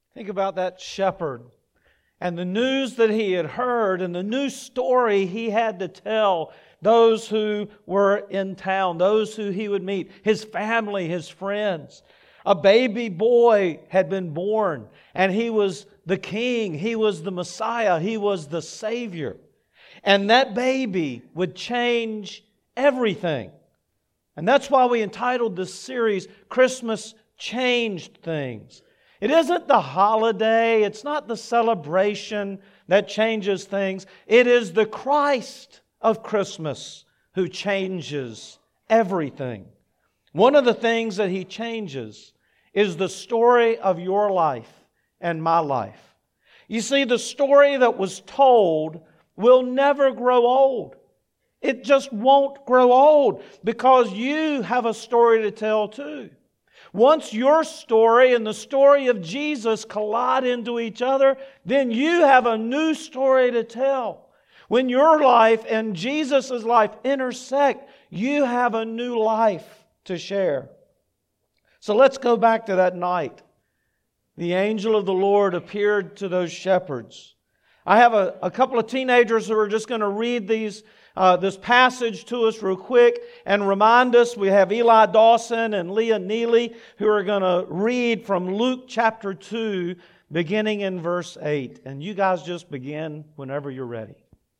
Think about that shepherd and the news that he had heard and the new story he had to tell those who were in town, those who he would meet, his family, his friends. A baby boy had been born, and he was the king, he was the Messiah, he was the Savior. And that baby would change everything. And that's why we entitled this series, Christmas Changed Things. It isn't the holiday, it's not the celebration that changes things. It is the Christ of Christmas who changes everything. One of the things that He changes is the story of your life and my life. You see, the story that was told will never grow old. It just won't grow old because you have a story to tell too. Once your story and the story of Jesus collide into each other, then you have a new story to tell. When your life and Jesus' life intersect, you have a new life to share. So let's go back to that night. The angel of the Lord appeared to those shepherds. I have a couple of teenagers who are just going to read this passage to us real quick and remind us. We have Eli Dawson and Leah Neely who are going to read from Luke chapter 2, beginning in verse 8. And you guys just begin whenever you're ready.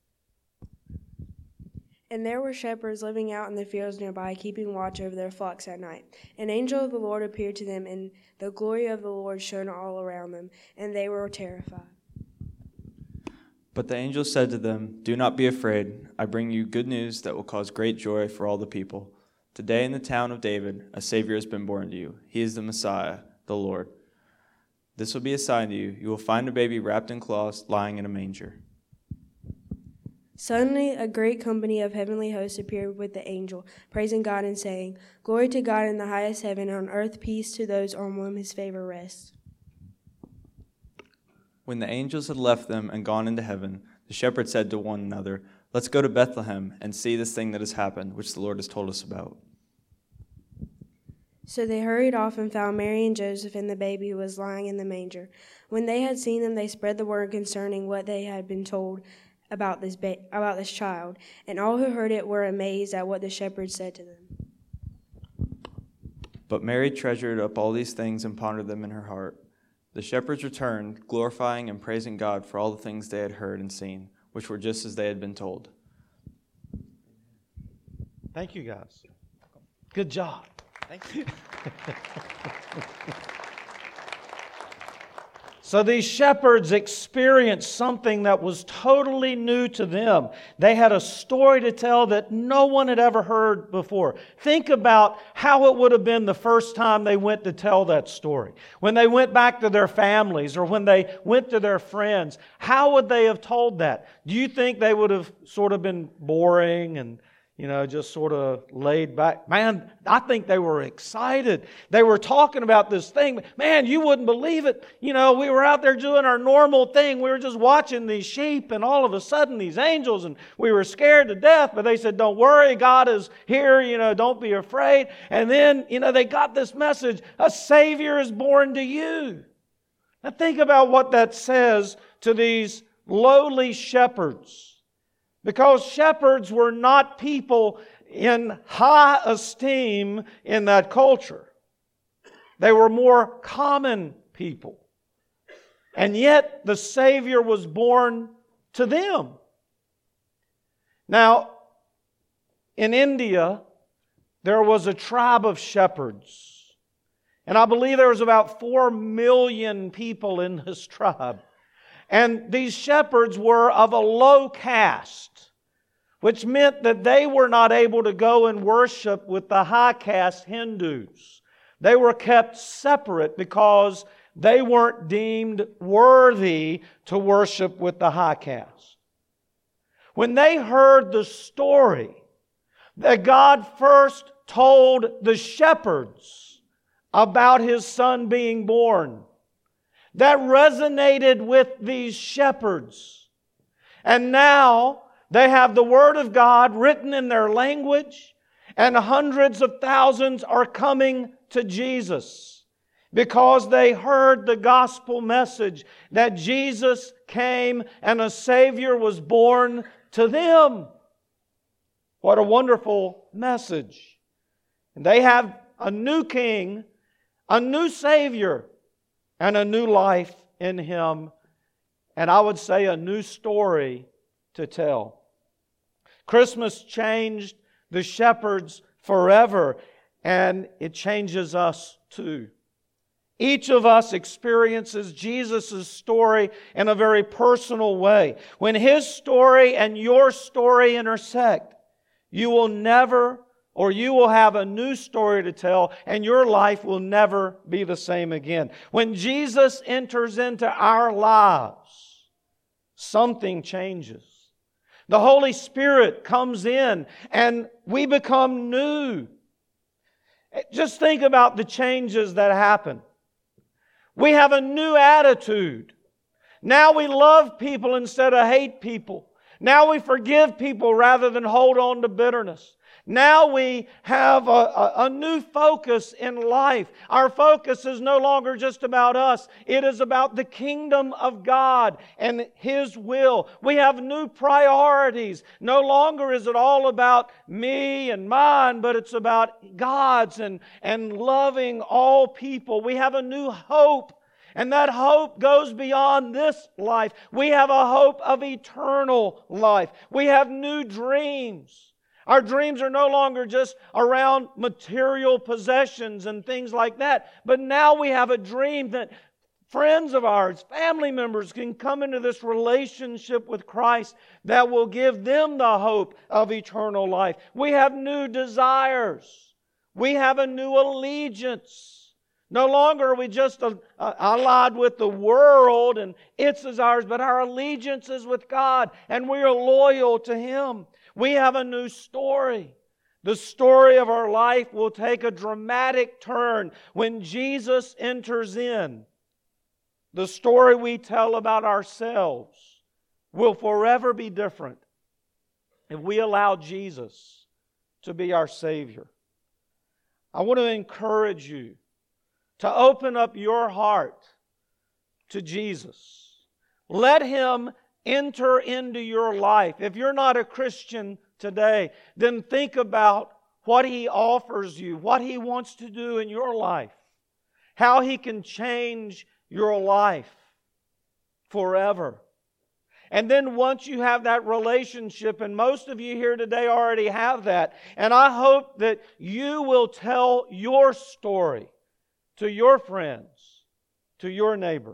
And there were shepherds living out in the fields nearby, keeping watch over their flocks at night. An angel of the Lord appeared to them, and the glory of the Lord shone all around them, and they were terrified. But the angel said to them, "Do not be afraid. I bring you good news that will cause great joy for all the people. Today in the town of David, a Savior has been born to you. He is the Messiah, the Lord. This will be a sign to you. You will find a baby wrapped in cloths, lying in a manger." Suddenly a great company of heavenly hosts appeared with the angel, praising God and saying, "Glory to God in the highest heaven, on earth peace to those on whom His favor rests." When the angels had left them and gone into heaven, the shepherds said to one another, "Let's go to Bethlehem and see this thing that has happened, which the Lord has told us about." So they hurried off and found Mary and Joseph and the baby who was lying in the manger. When they had seen them, they spread the word concerning what they had been told about this child, and all who heard it were amazed at what the shepherds said to them. But Mary treasured up all these things and pondered them in her heart. The shepherds returned, glorifying and praising God for all the things they had heard and seen, which were just as they had been told. Thank you, guys. Good job. Thank you. So these shepherds experienced something that was totally new to them. They had a story to tell that no one had ever heard before. Think about how it would have been the first time they went to tell that story. When they went back to their families or when they went to their friends, how would they have told that? Do you think they would have sort of been boring and just sort of laid back? Man, I think they were excited. They were talking about this thing. Man, you wouldn't believe it. We were out there doing our normal thing. We were just watching these sheep and all of a sudden these angels and we were scared to death. But they said, "Don't worry, God is here. Don't be afraid." And then, they got this message, a Savior is born to you. Now think about what that says to these lowly shepherds. Because shepherds were not people in high esteem in that culture. They were more common people. And yet the Savior was born to them. Now, in India, there was a tribe of shepherds. And I believe there was about 4 million people in this tribe. And these shepherds were of a low caste, which meant that they were not able to go and worship with the high caste Hindus. They were kept separate because they weren't deemed worthy to worship with the high caste. When they heard the story that God first told the shepherds about His Son being born, that resonated with these shepherds. And now they have the Word of God written in their language, and hundreds of thousands are coming to Jesus. because they heard the gospel message that Jesus came and a Savior was born to them. What a wonderful message. And they have a new King, a new Savior, and a new life in Him. And I would say a new story to tell. Christmas changed the shepherds forever, and it changes us too. Each of us experiences Jesus' story in a very personal way. When His story and your story intersect, you will have a new story to tell, and your life will never be the same again. When Jesus enters into our lives, something changes. The Holy Spirit comes in and we become new. Just think about the changes that happen. We have a new attitude. Now we love people instead of hate people. Now we forgive people rather than hold on to bitterness. Now we have a new focus in life. Our focus is no longer just about us. It is about the kingdom of God and His will. We have new priorities. No longer is it all about me and mine, but it's about God's and loving all people. We have a new hope. And that hope goes beyond this life. We have a hope of eternal life. We have new dreams. Our dreams are no longer just around material possessions and things like that. But now we have a dream that friends of ours, family members can come into this relationship with Christ that will give them the hope of eternal life. We have new desires. We have a new allegiance. No longer are we just allied with the world and its desires, but our allegiance is with God and we are loyal to Him. We have a new story. The story of our life will take a dramatic turn when Jesus enters in. The story we tell about ourselves will forever be different if we allow Jesus to be our Savior. I want to encourage you to open up your heart to Jesus. Let Him enter into your life. If you're not a Christian today, then think about what He offers you, what He wants to do in your life, how He can change your life forever. And then once you have that relationship, and most of you here today already have that, and I hope that you will tell your story to your friends, to your neighbors.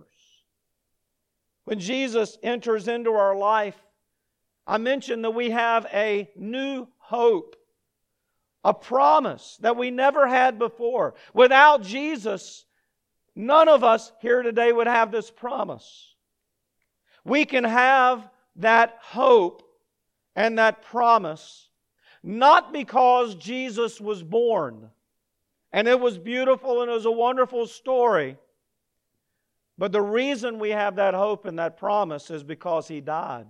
When Jesus enters into our life, I mentioned that we have a new hope, a promise that we never had before. Without Jesus, none of us here today would have this promise. We can have that hope and that promise not because Jesus was born, and it was beautiful and it was a wonderful story. But the reason we have that hope and that promise is because He died.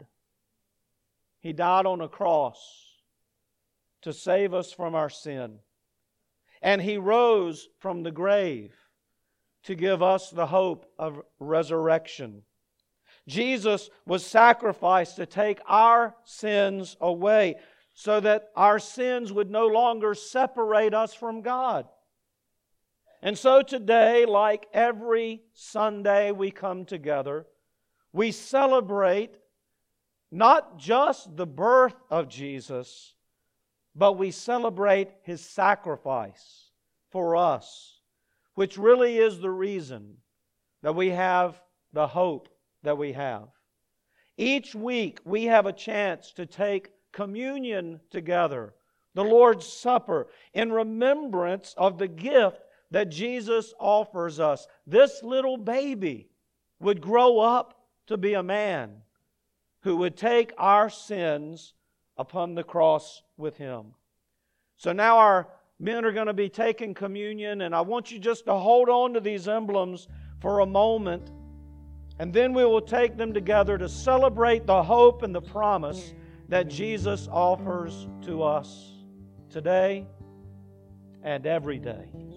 He died on a cross to save us from our sin. And He rose from the grave to give us the hope of resurrection. Jesus was sacrificed to take our sins away so that our sins would no longer separate us from God. And so today, like every Sunday we come together, we celebrate not just the birth of Jesus, but we celebrate His sacrifice for us, which really is the reason that we have the hope that we have. Each week we have a chance to take communion together, the Lord's Supper, in remembrance of the gift that Jesus offers us. This little baby would grow up to be a man who would take our sins upon the cross with Him. So now our men are going to be taking communion, and I want you just to hold on to these emblems for a moment, and then we will take them together to celebrate the hope and the promise that Jesus offers to us today and every day.